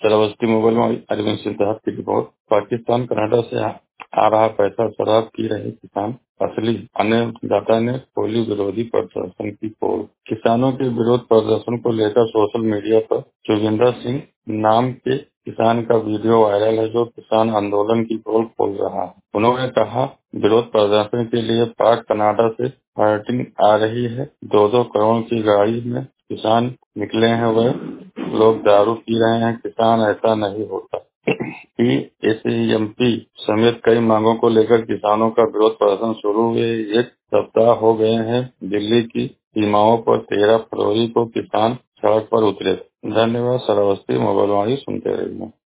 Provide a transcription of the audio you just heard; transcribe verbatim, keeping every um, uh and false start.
Shravasti mobile में अरविंद सिंह साहब की रिपोर्ट। पाकिस्तान कनाडा से आ आ रहा पैसा शराब पी रहे किसान असली, अन्नदाता ने खोली विरोधी प्रदर्शन की पोल। किसानों के विरोध प्रदर्शन को लेकर सोशल मीडिया पर जोगिंदर सिंह नाम के किसान का वीडियो वायरल है, जो किसान आंदोलन की पोल खोल रहा है। उन्होंने कहा, विरोध प्रदर्शन के लिए पाक कनाडा से फंडिंग आ रही है। दो दो करोड़ की गाड़ी में किसान निकले हैं, वह लोग दारू पी रहे हैं। किसान ऐसा नहीं होता। एसएएमपी समेत कई मांगों को लेकर किसानों का विरोध प्रदर्शन शुरू हुए एक सप्ताह हो गए हैं। दिल्ली की सीमाओं पर तेरह फरवरी को किसान सड़क पर उतरे। धन्यवाद। श्रावस्ती मोबाइल वाणी सुनते रहिए।